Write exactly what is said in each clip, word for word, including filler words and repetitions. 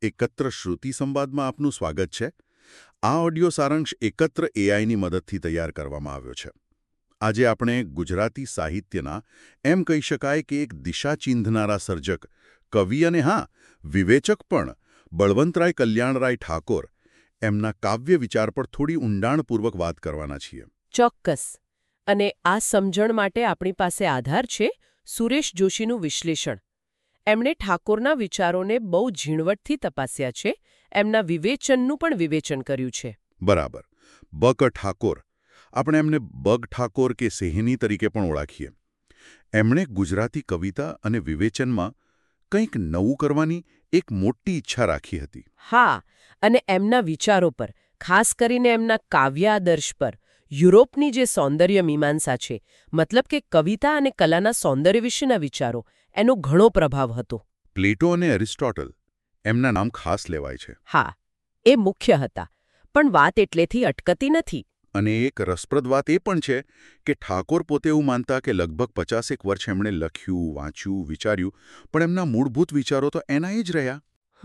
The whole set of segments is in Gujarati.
એકત્ર શ્રુતિ સંવાદમાં આપનું સ્વાગત છે. આ ઓડિયો સારાંશ એકત્ર એઆઈની મદદથી તૈયાર કરવામાં આવ્યો છે. આજે આપણે ગુજરાતી સાહિત્યના એમ કહી શકાય કે એક દિશા ચીંધનારા સર્જક, કવિ અને હા, વિવેચક પણ બળવંતરાય કલ્યાણરાય ઠાકોર એમના કાવ્ય વિચાર પર થોડી ઊંડાણપૂર્વક વાત કરવાના છીએ. ચોક્કસ. અને આ સમજણ માટે આપણી પાસે આધાર છે સુરેશ જોશીનું વિશ્લેષણ. એમણે ઠાકોરના વિચારોને બહુ ઝીણવટથી તપાસ્યા છે, એમના વિવેચનનું પણ વિવેચન કર્યું છે. બરાબર. બક ઠાકોર, આપણે એમને બગ ઠાકોર કે સેહની તરીકે પણ ઓળખીએ. એમણે ગુજરાતી કવિતા અને વિવેચનમાં કંઈક નવું કરવાની એક મોટી ઈચ્છા રાખી હતી. હા, અને એમના વિચારો પર, ખાસ કરીને એમના કાવ્યાદર્શ પર, યુરોપની જે સૌંદર્ય મીમાંસા છે, મતલબ કે કવિતા અને કલાના સૌંદર્ય વિશેના વિચારો, એનો ઘણો પ્રભાવ હતો. પ્લેટો અને એરિસ્ટોટલ, એમના નામ ખાસ લેવાય છે. હા, એ મુખ્ય હતા. પણ વાત એટલેથી અટકતી નથી. અને એક રસપ્રદ વાત એ પણ છે કે ઠાકોર પોતે એવું માનતા કે લગભગ પચાસેક વર્ષ એમણે લખ્યું, વાંચ્યું, વિચાર્યું, પણ એમના મૂળભૂત વિચારો તો એના એ જ રહ્યા.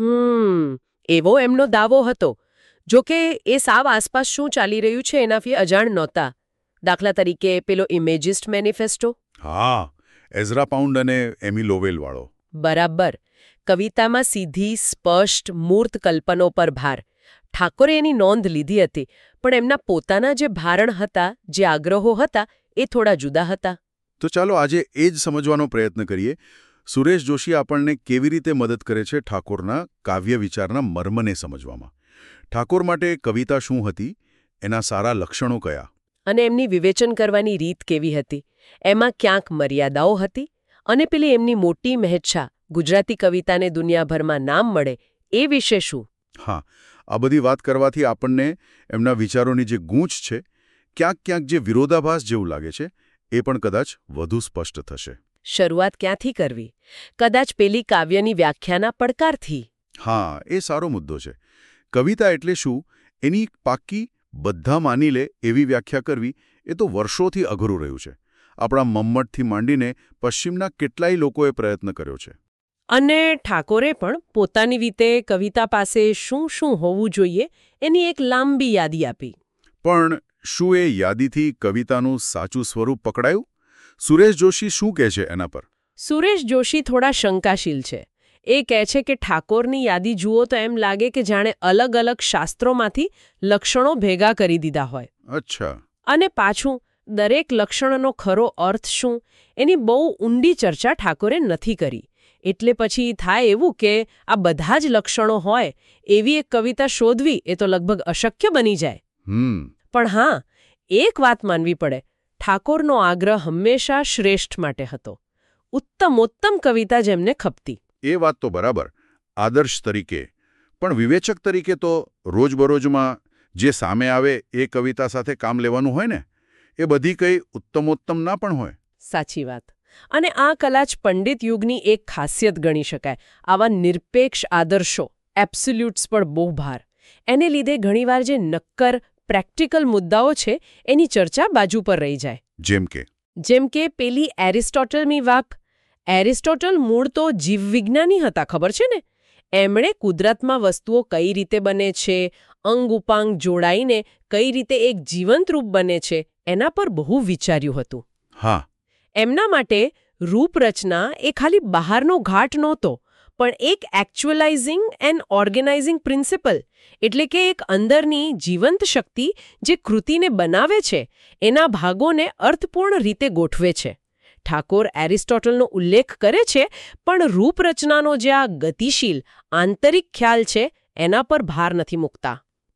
હમ એવો એમનો દાવો હતો. જોકે એ સાવ આસપાસ શું ચાલી રહ્યું છે એનાથી અજાણ નહોતા. દાખલા તરીકે પેલો ઇમેજિસ્ટ મેનિફેસ્ટો. હા, એઝરા પાઉન્ડ અને એમી લોવેલવાળો. બરાબર. કવિતામાં સીધી, સ્પષ્ટ, મૂર્ત કલ્પનો પર ભાર. ઠાકોરે એની નોંધ લીધી હતી, પણ એમના પોતાના જે ભારણ હતા, જે આગ્રહો હતા, એ થોડા જુદા હતા. તો ચાલો આજે એ જ સમજવાનો પ્રયત્ન કરીએ. સુરેશ જોશી આપણને કેવી રીતે મદદ કરે છે ઠાકોરના કાવ્ય વિચારના મર્મને સમજવામાં. ઠાકોર માટે કવિતા શું હતી, એના સારા લક્ષણો કયા, અને એમની વિવેચન કરવાની રીત કેવી હતી, એમાં ક્યાંક મર્યાદાઓ હતી, અને પેલી એમની મોટી મહેચ્છા ગુજરાતી કવિતાને દુનિયાભરમાં નામ મળે એ વિશે શું. હા, આ બધી વાત કરવાથી આપણને એમના વિચારોની જે ગૂંચ છે, ક્યાંક ક્યાંક જે વિરોધાભાસ જેવું લાગે છે, એ પણ કદાચ વધુ સ્પષ્ટ થશે. શરૂઆત ક્યાંથી કરવી? કદાચ પેલી કાવ્યની વ્યાખ્યાના પડકારથી. હા, એ સારો મુદ્દો છે. કવિતા એટલે શું, એની પાક્કી, બધા માની લે એવી વ્યાખ્યા કરવી, એ તો વર્ષોથી અઘરું રહ્યું છે. આપણા મમ્મટથી માંડીને પશ્ચિમના કેટલાય લોકોએ પ્રયત્ન કર્યો છે. અને ઠાકોરે પણ પોતાની રીતે કવિતા પાસે શું શું હોવું જોઈએ એની એક લાંબી યાદી આપી. પણ શું એ યાદીથી કવિતાનું સાચું સ્વરૂપ પકડાયું? સુરેશ જોશી શું કહે છે એના પર? સુરેશ જોશી થોડા શંકાશીલ છે. એ કહે છે કે ઠાકોરની યાદી જુઓ તો એમ લાગે કે જાણે અલગ અલગ શાસ્ત્રોમાંથી લક્ષણો ભેગા કરી દીધા હોય. અચ્છા. અને પાછું દરેક લક્ષણનો ખરો અર્થ શું, એની બહુ ઊંડી ચર્ચા ઠાકોરે નથી કરી. એટલે પછી થાય એવું કે આ બધા જ લક્ષણો હોય એવી એક કવિતા શોધવી એ તો લગભગ અશક્ય બની જાય. હમ પણ હા, એક વાત માનવી પડે, ઠાકોરનો આગ્રહ હંમેશા શ્રેષ્ઠ માટે હતો. ઉત્તમોત્તમ કવિતા જેમને ખપતી. એ વાત તો બરાબર, આદર્શ તરીકે. પણ વિવેચક તરીકે તો રોજબરોજમાં જે સામે આવે એ કવિતા સાથે કામ લેવાનું હોય ને, એ બધી કંઈ ઉત્તમોત્તમ ના પણ હોય. સાચી વાત. અને આ કલાચ પંડિત યુગની એક ખાસિયત ગણી શકાય. આવા નિરપેક્ષ આદર્શો, એબ્સોલ્યુટ્સ પર બહુ ભાર. એને લીધે ઘણીવાર જે નક્કર પ્રેક્ટિકલ મુદ્દાઓ છે એની ચર્ચા બાજુ પર રહી જાય. જેમ કે જેમ કે પેલી એરિસ્ટોટલની વાક. એરિસ્ટોટલ મૂળ તો જીવવિજ્ઞાની હતા, ખબર છે ને? એમણે કુદરતમાં વસ્તુઓ કઈ રીતે બને છે, અંગ ઉપાંગ જોડાઈને કઈ રીતે એક જીવંત રૂપ બને છે, એના પર બહુ વિચાર્યું હતું. હા. એમના માટે રૂપરચના એ ખાલી બહારનો ઘાટ નહોતો, પણ એક એક્ચ્યુઅલાઇઝિંગ એન્ડ ઓર્ગેનાઇઝિંગ પ્રિન્સિપલ, એટલે કે એક અંદરની જીવંત શક્તિ જે કૃતિને બનાવે છે, એના ભાગોને અર્થપૂર્ણ રીતે ગોઠવે છે. ઠાકોર એરિસ્ટોટલનો ઉલ્લેખ કરે છે, પણ રૂપરચનાનો જે આ ગતિશીલ આંતરિક ખ્યાલ છે એના પર ભાર નથી મૂકતા.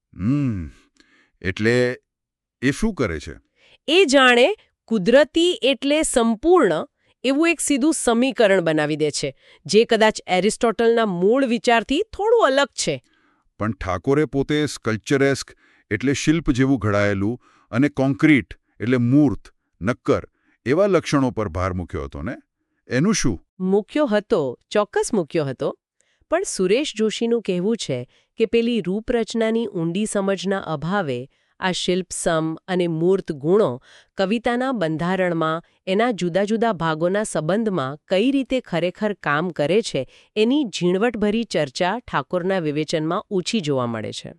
હમ એટલે એ શું કરે છે? એ જાણે કુદરતી એટલે સંપૂર્ણ એવું એક સીધું સમીકરણ બનાવી દે છે, જે કદાચ એરિસ્ટોટલના મૂળ વિચારથી થોડું અલગ છે. પણ ઠાકોરે પોતે સ્કલ્પચરેસ્ક એટલે શિલ્પ જેવું ઘડાયેલું અને કોન્ક્રીટ એટલે મૂર્ત, નક્કર એવા લક્ષણો પર ભાર મૂક્યો હતો ને? એનું શું? મૂક્યો હતો, ચોક્કસ મૂક્યો હતો. પણ સુરેશ જોશીનું કહેવું છે કે પેલી રૂપરચનાની ઊંડી સમજના અભાવે આ શિલ્પસમ અને મૂર્ત ગુણો કવિતાના બંધારણમાં એના જુદા જુદા ભાગોના સંબંધમાં કઈ રીતે ખરેખર કામ કરે છે એની ઝીણવટભરી ચર્ચા ઠાકોરના વિવેચનમાં ઓછી જોવા મળે છે.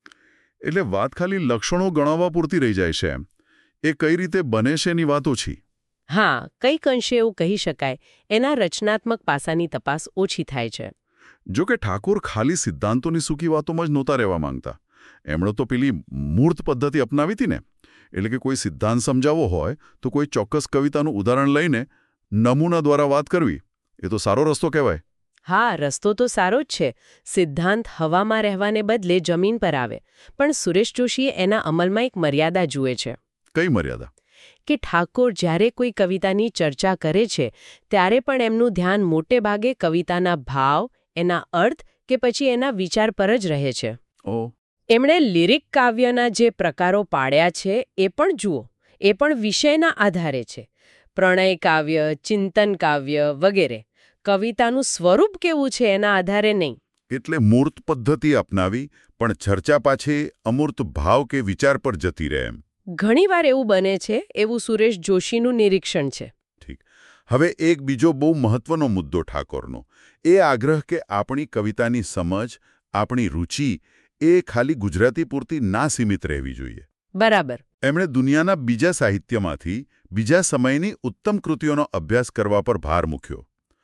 એટલે વાત ખાલી લક્ષણો ગણાવવા પૂરતી રહી જાય છે એમ. એ કઈ રીતે બને છે એની વાત ઓછી. હા, કંઈક અંશે એવું કહી શકાય. એના રચનાત્મક પાસાની તપાસ ઓછી થાય છે. જો કે ઠાકોર ખાલી સિદ્ધાંતોની સૂકી વાતોમાં જ નહોતા રહેવા માંગતા. એમણે તો પેલી મૂર્ત પદ્ધતિ અપનાવી હતી ને. એટલે કે કોઈ સિદ્ધાંત સમજાવવો હોય તો કોઈ ચોક્કસ કવિતાનું ઉદાહરણ લઈને નમૂના દ્વારા વાત કરવી. એ તો સારો રસ્તો કહેવાય. હા, રસ્તો તો સારો જ છે. સિદ્ધાંત હવામાં રહેવાને બદલે જમીન પર આવે. પણ સુરેશ જોશીએ એના અમલમાં એક મર્યાદા જુએ છે. કઈ મર્યાદા? કે ઠાકોર જ્યારે કોઈ કવિતાની ચર્ચા કરે છે ત્યારે પણ એમનું ધ્યાન મોટે ભાગે કવિતાના ભાવ, એના અર્થ કે પછી એના વિચાર પર જ રહે છે. ઓહ. એમણે લિરિક કાવ્યના જે પ્રકારો પાડ્યા છે એ પણ જુઓ. એ પણ વિષયના આધારે છે. પ્રણય કાવ્ય, ચિંતન કાવ્ય વગેરે. કવિતાનું સ્વરૂપ કેવું છે એના આધારે નહીં. એટલે મૂર્ત પદ્ધતિ અપનાવી પણ ચર્ચા પાછી અમૂર્ત ભાવ કે વિચાર પર જતી રહે એમ. ઘણીવાર એવું બને છે, એવું સુરેશ જોશીનું નિરીક્ષણ છે. ઠીક. હવે એક બીજો બહુ મહત્વનો મુદ્દો ઠાકોરનો. એ આગ્રહ કે આપણી કવિતાની સમજ, આપણી રુચિ એ ખાલી ગુજરાતી પૂરતી ના સીમિત રહેવી જોઈએ. બરાબર. એમણે દુનિયાના બીજા સાહિત્યમાંથી બીજા સમયની ઉત્તમ કૃતિઓનો અભ્યાસ કરવા પર ભાર મૂક્યો.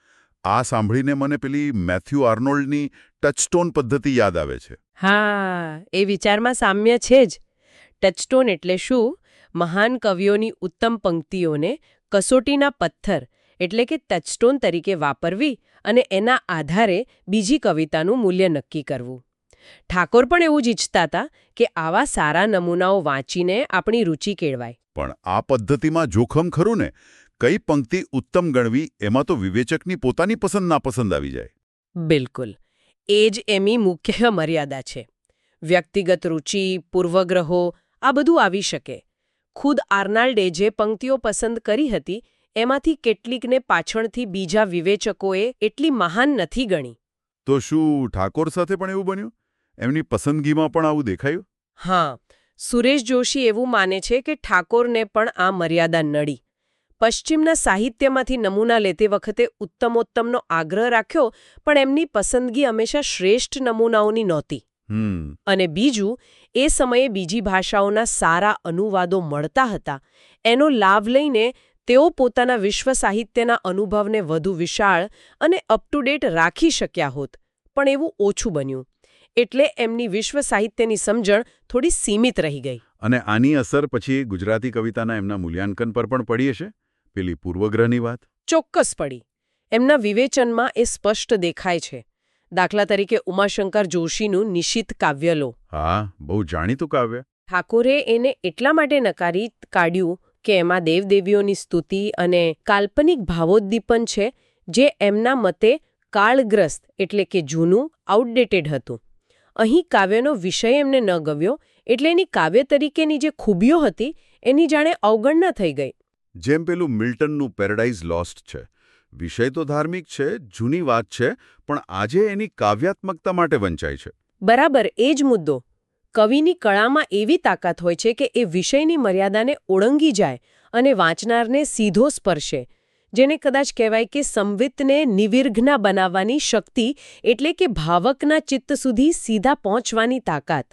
આ સાંભળીને મને પેલી મેથ્યુ આર્નોલ્ડની ટચસ્ટોન પદ્ધતિ યાદ આવે છે. હા, એ વિચારમાં સામ્ય છે જ. ટચસ્ટોન એટલે શું? મહાન કવિઓની ઉત્તમ પંક્તિઓને કસોટીના પથ્થર એટલે કે ટચસ્ટોન તરીકે વાપરવી અને એના આધારે બીજી કવિતાનું મૂલ્ય નક્કી કરવું. ઠાકોર પણ એવું જ ઈચ્છતા હતા કે આવા સારા નમૂનાઓ વાંચીને આપણી રુચિ કેળવાય. પણ આ પદ્ધતિમાં જોખમ ખરું ને? કઈ પંક્તિ ઉત્તમ ગણવી એમાં તો વિવેચકની પોતાની પસંદ નાપસંદ આવી જાય. બિલકુલ. એ જ એમની મુખ્ય મર્યાદા છે. વ્યક્તિગત રુચિ, પૂર્વગ્રહો આ બધું આવી શકે. ખુદ આર્નાલ્ડે જે પંક્તિઓ પસંદ કરી હતી એમાંથી કેટલીકને પાછળથી બીજા વિવેચકોએ એટલી મહાન નથી ગણી. તો શું ઠાકોર સાથે પણ એવું બન્યું? એમની પસંદગીમાં પણ આવું દેખાયું? હા, સુરેશ જોશી એવું માને છે કે ઠાકોરને પણ આ મર્યાદા નડી. પશ્ચિમના સાહિત્યમાંથી નમૂના લેતી વખતે ઉત્તમોત્તમનો આગ્રહ રાખ્યો, પણ એમની પસંદગી હંમેશા શ્રેષ્ઠ નમૂનાઓની નહોતી. હમ. અને બીજું, એ સમયે બીજી ભાષાઓના સારા અનુવાદો મળતા હતા. એનો લાભ લઈને તેઓ પોતાના વિશ્વ સાહિત્યના અનુભવને વધુ વિશાળ અને અપ ટુ ડેટ રાખી શક્યા હોત. પણ એવું ઓછું બન્યું. એટલે એમની વિશ્વ સાહિત્યની સમજણ થોડી સીમિત રહી ગઈ. અને આની અસર પછી ગુજરાતી કવિતાના એમના મૂલ્યાંકન પર પણ પડી હશે? પેલી પૂર્વગ્રહની વાત? ચોક્કસ પડી. એમના વિવેચનમાં એ સ્પષ્ટ દેખાય છે. દાખલા તરીકે ઉમાશંકર જોશીનું નિશિત કાવ્ય લો. હા, બહુ જાણીતું કાવ્ય. ઠાકોરે એને એટલા માટે નકારી કાઢ્યું કે એમાં દેવદેવીઓની સ્તુતિ અને કાલ્પનિક ભાવોદ્દીપન છે જે એમના મતે કાળગ્રસ્ત એટલે કે જૂનું, આઉટડેટેડ હતું. અહીં કાવ્યનો વિષય એમને ન ગમ્યો એટલે એની કાવ્ય તરીકેની જે ખૂબીઓ હતી એની જાણે અવગણના થઈ ગઈ. જેમ પેલું મિલ્ટનનું પેરેડાઇઝ લોસ્ટ છે. વિષય તો ધાર્મિક છે, જૂની વાત છે, પણ આજે એની કાવ્યાત્મકતા માટે વંચાય છે. બરાબર, એ જ મુદ્દો. કવિની કળામાં એવી તાકાત હોય છે કે એ વિષયની મર્યાદાને ઓળંગી જાય અને વાંચનારને સીધો સ્પર્શે. જેને કદાચ કહેવાય કે સંવિતને નિર્વિઘ્ન બનાવવાની શક્તિ એટલે કે ભાવકના ચિત્ત સુધી સીધા પહોંચવાની તાકાત.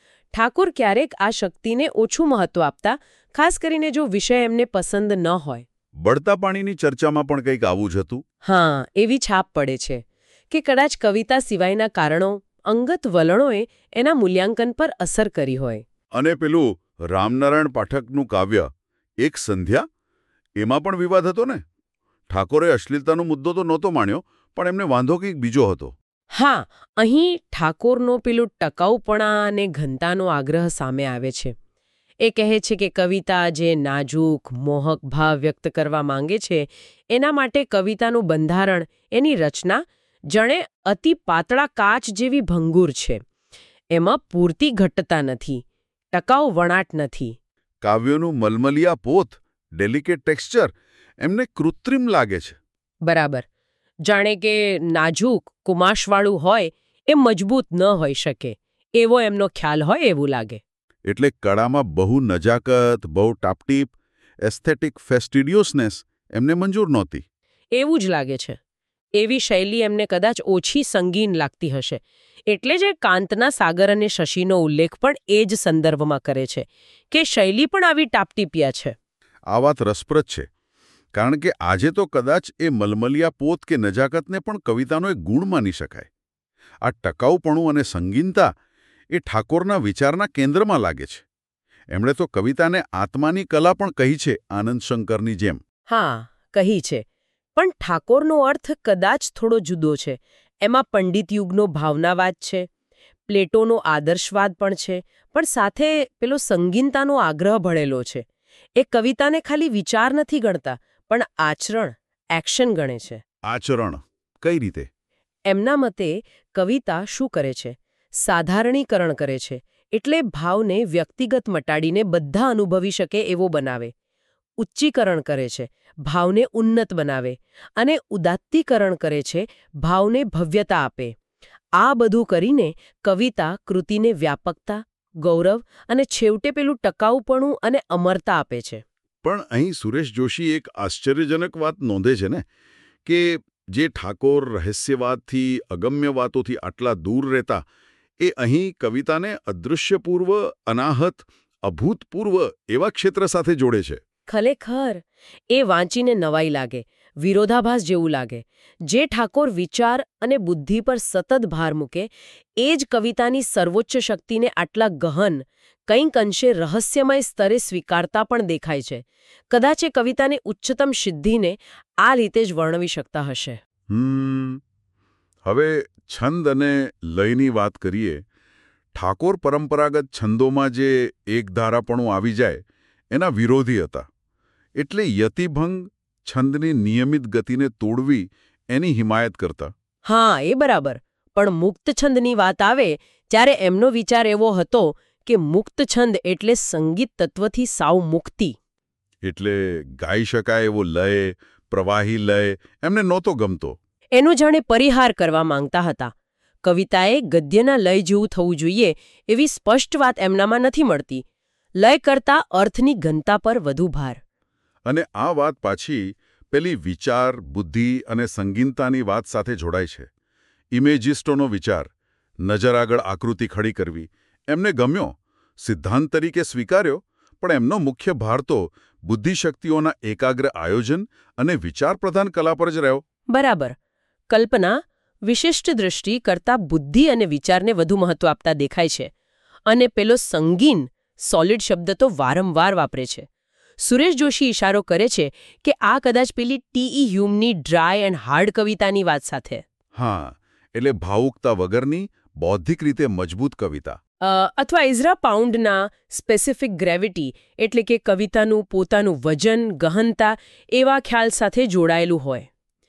ઠાકોર ક્યારેક આ શક્તિને ઓછું મહત્વ આપતા, ખાસ કરીને જો વિષય એમને પસંદ ન હોય. બળતા પાણીની ચર્ચામાં પણ કંઈક આવું જ હતું. હા, એવી છાપ પડે છે કે કદાચ કવિતા સિવાયના કારણો, અંગત વલણોએ એના મૂલ્યાંકન પર અસર કરી હોય. અને પેલું રામનારાયણ પાઠકનું કાવ્ય એક સંધ્યા, એમાં પણ વિવાદ હતો ને? ઠાકોરે અશ્લીલતાનો મુદ્દો તો નહોતો માન્યો, પણ એમને વાંધો કંઈક બીજો હતો. હા, અહીં ઠાકોરનો પેલું ટકાઉપણા અને ઘનતાનો આગ્રહ સામે આવે છે. એ કહે છે કે કવિતા જે નાજુક, મોહક ભાવ વ્યક્ત કરવા માંગે છે એના માટે કવિતાનું બંધારણ, એની રચના જાણે અતિ પાતળા કાચ જેવી ભંગુર છે. એમાં પૂરતી ઘટ્ટતા નથી, ટકાઉ વણાટ નથી. કાવ્યોનું મલમલિયા પોત, ડેલિકેટ ટેક્સચર એમને કૃત્રિમ લાગે છે. બરાબર. જાણે કે નાજુક, કુમાશવાળું હોય એ મજબૂત ન હોઈ શકે એવો એમનો ખ્યાલ હોય એવું લાગે. એટલે કળામાં બહુ નજાકત, બહુ ટાપટીપ, એસ્થેટિક ફેસ્ટિડિયોસનેસ એમને મંજૂર નહોતી. એવું જ લાગે છે. એવી શૈલી એમને કદાચ ઓછી સંગીન લાગતી હશે. એટલે જ એ કાંતના સાગર અને શશીનો ઉલ્લેખ પણ એ જ સંદર્ભમાં કરે છે કે શૈલી પણ આવી ટાપટીપિયા છે. આ વાત રસપ્રદ છે, કારણ કે આજે તો કદાચ એ મલમલિયા પોત કે નજાકતને પણ કવિતાનો એક ગુણ માની શકાય. આ ટકાઉપણું અને સંગીનતા એ ઠાકોરના વિચારના કેન્દ્રમાં લાગે છે. એમણે તો કવિતાને આત્માની કલા પણ કહી છે, આનંદ શંકરની જેમ. હા, કહી છે. પણ ઠાકોરનો અર્થ કદાચ થોડો જુદો છે. એમાં પંડિત યુગનો ભાવનાવાદ છે, પ્લેટોનો આદર્શવાદ પણ છે, પણ સાથે પેલો સંગીનતાનો આગ્રહ ભળેલો છે. એ કવિતાને ખાલી વિચાર નથી ગણતા, પણ આચરણ, એક્શન ગણે છે. આચરણ કઈ રીતે? એમના મતે કવિતા શું કરે છે? સાધારણીકરણ કરે છે. એટલે ભાવને વ્યક્તિગત મટાડીને બધા અનુભવી શકે એવો બનાવે. ઉચ્ચીકરણ કરે છે, ભાવને ઉન્નત બનાવે. અને ઉદાત્તીકરણ કરે છે, ભાવને ભવ્યતા આપે. આ બધું કરીને કવિતા કૃતિને વ્યાપકતા, ગૌરવ અને છેવટે પેલું ટકાઉપણું અને અમરતા આપે છે. પણ અહીં સુરેશ જોશી એક આશ્ચર્યજનક વાત નોંધે છે ને, કે જે ઠાકોર રહસ્યવાદથી, અગમ્ય વાતોથી આટલા દૂર રહેતા, એ અહીં કવિતાને અદૃશ્યપૂર્વ, અનાહત, અભૂતપૂર્વ એવા ક્ષેત્ર સાથે જોડે છે. ખરેખર એ વાંચીને નવાઈ લાગે, વિરોધાભાસ જેવું લાગે. જે ઠાકોર વિચાર અને બુદ્ધિ પર સતત ભાર મૂકે, એ જ કવિતાની સર્વોચ્ચ શક્તિને આટલા ગહન, કંઈક અંશે રહસ્યમય સ્તરે સ્વીકારતા પણ દેખાય છે. કદાચ એ કવિતાની ઉચ્ચતમ સિદ્ધિને આ રીતે જ વર્ણવી શકતા હશે. હમ હવે છંદ અને લયની વાત કરીએ. ઠાકોર પરંપરાગત છંદોમાં જે એકધારાપણું આવી જાય એના વિરોધી હતા. એટલે યતિભંગ, છંદની નિયમિત ગતિને તોડવી એની હિમાયત કરતા. હા, એ બરાબર. પણ મુક્ત છંદની વાત આવે ત્યારે એમનો વિચાર એવો હતો કે મુક્ત છંદ એટલે સંગીત તત્વથી સાવ મુક્તિ. એટલે ગાઈ શકાય એવો લય, પ્રવાહી લય એમને નહોતો ગમતો. એનો જાણે પરિહાર કરવા માંગતા હતા. કવિતાએ ગદ્યના લય જેવું થવું જોઈએ એવી સ્પષ્ટ વાત એમનામાં નથી મળતી. લય કરતા અર્થની ઘનતા પર વધુ ભાર. અને આ વાત પાછી પેલી વિચાર, બુદ્ધિ અને સંગીનતાની વાત સાથે જોડાય છે. ઇમેજિસ્ટોનો વિચાર, નજર આગળ આકૃતિ ખડી કરવી, એમને ગમ્યો, સિદ્ધાંત તરીકે સ્વીકાર્યો, પણ એમનો મુખ્ય ભાર તો બુદ્ધિશક્તિઓના એકાગ્ર આયોજન અને વિચારપ્રધાન કલા પર જ રહ્યો. બરાબર. કલ્પના વિશિષ્ટ દૃષ્ટિ કરતાં બુદ્ધિ અને વિચારને વધુ મહત્વ આપતા દેખાય છે. અને પેલો સંગીન, સોલિડ શબ્દ તો વારંવાર વાપરે છે. સુરેશ જોશી ઇશારો કરે છે કે આ કદાચ પેલી T. E dry and hard કવિતાની વાત સાથે. હા, એટલે ભાવુકતા વગરની, બૌદ્ધિક રીતે મજબૂત કવિતા. અથવા ઇઝરા પાઉન્ડના સ્પેસિફિક ગ્રેવિટી, એટલે કે કવિતાનું પોતાનું વજન, ગહનતા એવા ખ્યાલ સાથે જોડાયેલું હોય.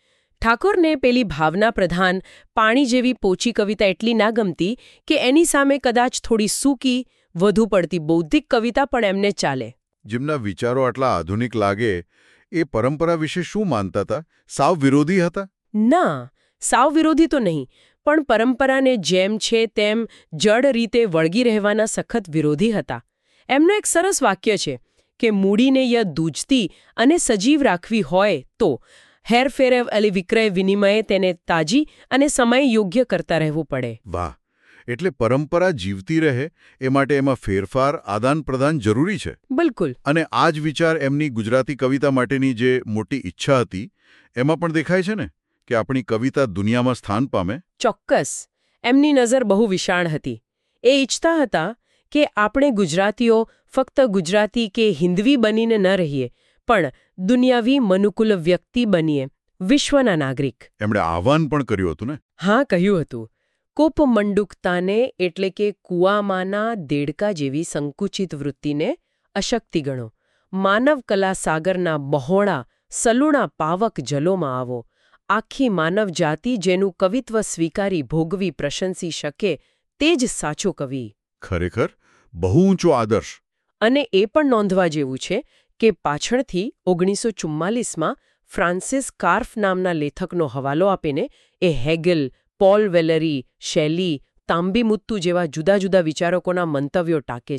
ઠાકોરને પેલી ભાવના પ્રધાન, પાણી જેવી પોચી કવિતા એટલી ના ગમતી કે એની સામે કદાચ થોડી સૂકી, વધુ પડતી બૌદ્ધિક કવિતા પણ એમને ચાલે. જેમના વિચારો આટલા આધુનિક લાગે, એ પરંપરા વિશે શું માનતા હતા? સાવ વિરોધી હતા? ના, સાવ વિરોધી તો નહીં, પણ પરંપરાને જેમ છે તેમ જડ રીતે વળગી રહેવાના સખત વિરોધી હતા. એમનું એક સરસ વાક્ય છે કે મૂડીને ય દૂજતી અને સજીવ રાખવી હોય તો હેરફેર અલી વિક્રય વિનિમયે તેને તાજી અને સમય યોગ્ય કરતા રહેવું પડે. વાહ! એટલે પરંપરા જીવતી રહે એ માટે એમાં ફેરફાર, આદાન પ્રદાન જરૂરી છે. બિલકુલ. અને આ જ વિચાર એમની ગુજરાતી કવિતા માટેની જે મોટી ઈચ્છા હતી એમાં પણ દેખાય છે ને, કે આપણી કવિતા દુનિયામાં સ્થાન પામે. ચોક્કસ. એમની નજર બહુ વિશાળ હતી. એ ઈચ્છતા હતા કે આપણે ગુજરાતીઓ ફક્ત ગુજરાતી કે હિન્દવી બનીને ન રહીએ, પણ દુનિયાવી મનુકુલ વ્યક્તિ બનીએ, વિશ્વના નાગરિક. એમણે આહ્વાન પણ કર્યું હતું ને? હા, કહ્યું હતું. કોપ મંડુકતાને એટલે કે કુવામાંના દેડકા જેવી સંકુચિત વૃત્તિને અશક્તિ ગણો. માનવ કલા સાગરના બહોળા, સલુણા પાવક જલોમાં આવો. આખી માનવ જાતિ જેનું કવિત્વ સ્વીકારી ભોગવી પ્રશંસી શકે તે જ સાચો કવિ. ખરેખર બહુ ઊંચો આદર્શ. અને એ પણ નોંધવા જેવું છે કે પાછળથી ઓગણીસો ચુમ્માલીસમાં ફ્રાન્સિસ કાર્ફ નામના લેખકનો હવાલો આપીને એ હેગલ, પોલ વેલેરી, શેલી, તાંબીમુત્તુ જેવા જુદા જુદા વિચારકોના મંતવ્યો ટાંકે છે.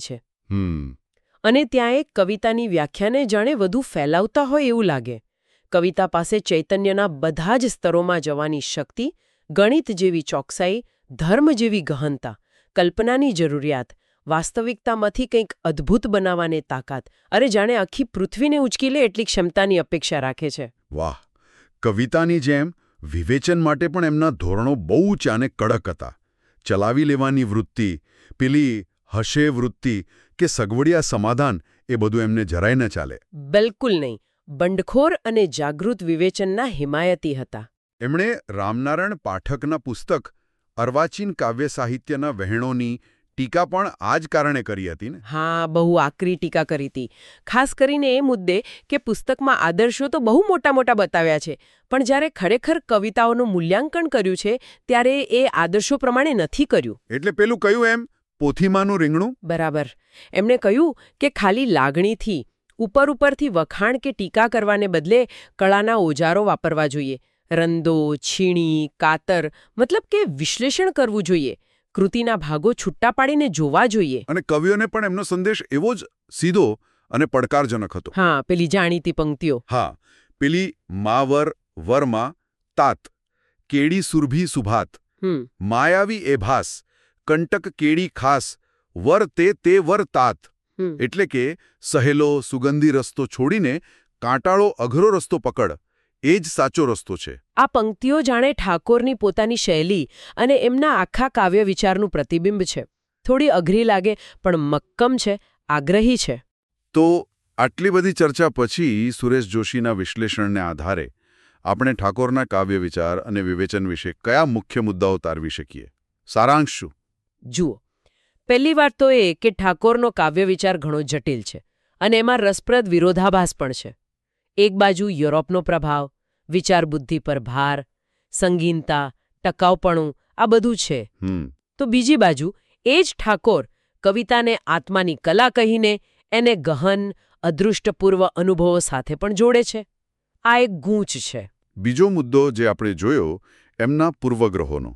હમ અને ત્યાં એક કવિતાની વ્યાખ્યાને જાણે વધુ ફેલાવતા હોય એવું લાગે. કવિતા પાસે ચૈતન્યના બધા જ સ્તરોમાં જવાની શક્તિ, ગણિત જેવી ચોકસાઈ, ધર્મ જેવી ગહનતા, કલ્પનાની જરૂરિયાત, વાસ્તવિકતામાંથી કંઈક અદ્ભુત બનાવવાની તાકાત, અરે જાણે આખી પૃથ્વીને ઉચકી લે એટલી ક્ષમતાની અપેક્ષા રાખે છે. વાહ! કવિતાની જેમ વિવેચન માટે પણ એમના ધોરણો બહુ ઊંચ અને કડક હતા. ચલાવી લેવાની વૃત્તિ, પેલી હશે વૃત્તિ કે સગવડિયા સમાધાન, એ બધું એમને જરાય ન ચાલે. બિલકુલ નહીં. બંડખોર અને જાગૃત વિવેચનના હિમાયતી હતા. એમણે રામનારાયણ પાઠકના પુસ્તક અર્વાચીન કાવ્ય સાહિત્યના વહેણોની ટીકા પણ આ જ કારણે કરી હતી ને? હા, બહુ આકરી ટીકા કરી હતી. ખાસ કરીને એ મુદ્દે કે પુસ્તકમાં આદર્શો તો બહુ મોટા મોટા બતાવ્યા છે, પણ જ્યારે ખરેખર કવિતાઓનું મૂલ્યાંકન કર્યું છે ત્યારે એ આદર્શો પ્રમાણે નથી કર્યું. એટલે પેલું કયું એમ પોથીમાનું રીંગણું? બરાબર. એમણે કહ્યું કે ખાલી લાગણીથી, ઉપર ઉપરથી વખાણ કે ટીકા કરવાને બદલે કળાના ઓજારો વાપરવા જોઈએ. રંદો, છીણી, કાતર, મતલબ કે વિશ્લેષણ કરવું જોઈએ. કૃતિના ભાગો છૂટા પાડીને જોવા જોઈએ. અને કવિઓને પણ એમનો સંદેશ એવો જ સીધો અને પડકારજનક હતો. હા, પેલી જાણીતી પંક્તિઓ. હા, પેલી માવર વરમાં તાત, કેડી સુરભી સુભાત, હમ માયાવી એ ભાસ, કંટક કેડી ખાસ, વર તે તે વર તાત. હમ એટલે કે સહેલો સુગંધી રસ્તો છોડીને કાંટાળો અઘરો રસ્તો પકડ, એ જ સાચો રસ્તો છે. આ પંક્તિઓ જાણે ઠાકોરની પોતાની શૈલી અને એમના આખા કાવ્ય વિચારનું પ્રતિબિંબ છે. થોડી અઘરી લાગે પણ મક્કમ છે, આગ્રહી છે. તો આટલી બધી ચર્ચા પછી સુરેશ જોશીના વિશ્લેષણને આધારે આપણે ઠાકોરના કાવ્ય વિચાર અને વિવેચન વિશે કયા મુખ્ય મુદ્દાઓ તારવી શકીએ? સારાંશ શું? જુઓ, પહેલી વાત તો એ કે ઠાકોરનો કાવ્ય વિચાર ઘણો જટિલ છે અને એમાં રસપ્રદ વિરોધાભાસ પણ છે. એક બાજુ યુરોપનો પ્રભાવ, વિચાર બુદ્ધિ પર ભાર, સંગીનતા, ટકાઉપણું, આ બધું છે. તો બીજી બાજુ એ જ ઠાકોર કવિતાને આત્માની કલા કહીને એને ગહન, અદૃષ્ટપૂર્વ અનુભવો સાથે પણ જોડે છે. આ એક ગૂંચ છે. બીજો મુદ્દો જે આપણે જોયો એમના પૂર્વગ્રહોનો.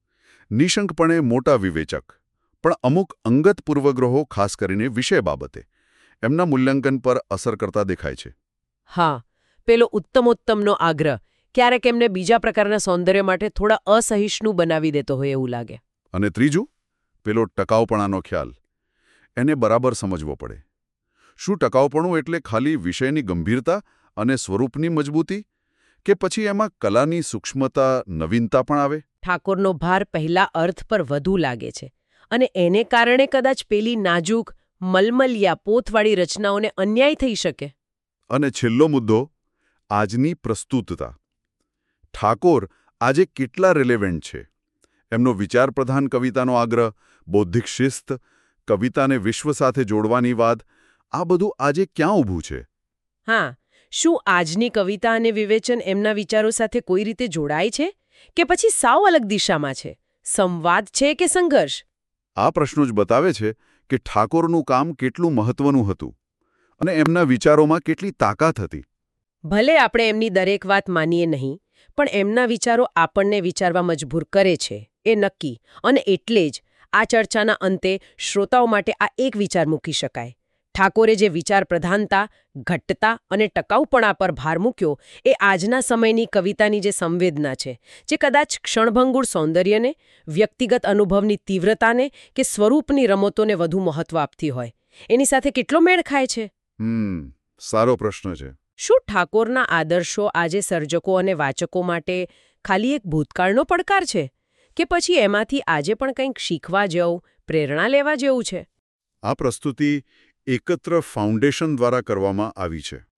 નિશંકપણે મોટા વિવેચક, પણ અમુક અંગત પૂર્વગ્રહો ખાસ કરીને વિષય બાબતે એમના મૂલ્યાંકન પર અસર કરતા દેખાય છે. હા, પેલો ઉત્તમોત્તમનો આગ્રહ ક્યારેક એમને બીજા પ્રકારના સૌંદર્ય માટે થોડા અસહિષ્ણુ બનાવી દેતો હોય એવું લાગે. અને ત્રીજું, પેલો ટકાઉપણાનો ખ્યાલ. એને બરાબર સમજવો પડે. શું ટકાઉપણું એટલે ખાલી વિષયની ગંભીરતા અને સ્વરૂપની મજબૂતી, કે પછી એમાં કલાની સૂક્ષ્મતા, નવીનતા પણ આવે? ઠાકોરનો ભાર પહેલા અર્થ પર વધુ લાગે છે અને એને કારણે કદાચ પેલી નાજુક, મલમલિયા પોતવાળી રચનાઓને અન્યાય થઈ શકે. અને છેલ્લો મુદ્દો, આજની પ્રસ્તુતતા. ઠાકોર આજે કેટલા રિલેવન્ટ છે? એમનો વિચારપ્રધાન કવિતાનો આગ્રહ, બૌદ્ધિક શિસ્ત, કવિતાને વિશ્વ સાથે જોડવાની વાત, આ બધું આજે ક્યાં ઊભું છે? હા, શું આજની કવિતા અને વિવેચન એમના વિચારો સાથે કોઈ રીતે જોડાય છે કે પછી સાવ અલગ દિશામાં છે? સંવાદ છે કે સંઘર્ષ? આ પ્રશ્નો જ બતાવે છે કે ઠાકોરનું કામ કેટલું મહત્વનું હતું અને એમના વિચારોમાં કેટલી તાકાત હતી. ભલે આપણે એમની દરેક વાત માનીએ નહીં, પણ એમના વિચારો આપણને વિચારવા મજબૂર કરે છે, એ નક્કી. અને એટલે જ આ ચર્ચાના અંતે શ્રોતાઓ માટે આ એક વિચાર મૂકી શકાય. ઠાકોરે જે વિચાર પ્રધાનતા, ઘટ્ટતા અને ટકાઉપણા પર ભાર મૂક્યો, એ આજના સમયની કવિતાની જે સંવેદના છે, જે કદાચ ક્ષણભંગુર સૌંદર્યને, વ્યક્તિગત અનુભવની તીવ્રતાને કે સ્વરૂપની રમતોને વધુ મહત્વ આપતી હોય, એની સાથે કેટલો મેળ ખાય છે? હમ સારો પ્રશ્ન છે. શું ઠાકોરના આદર્શો આજે સર્જકો અને વાચકો માટે ખાલી એક ભૂતકાળનો પડકાર છે કે પછી એમાંથી આજે પણ કંઈક શીખવા જેવું, પ્રેરણા લેવા જેવું છે? આ પ્રસ્તુતિ એકત્ર ફાઉન્ડેશન દ્વારા કરવામાં આવી છે.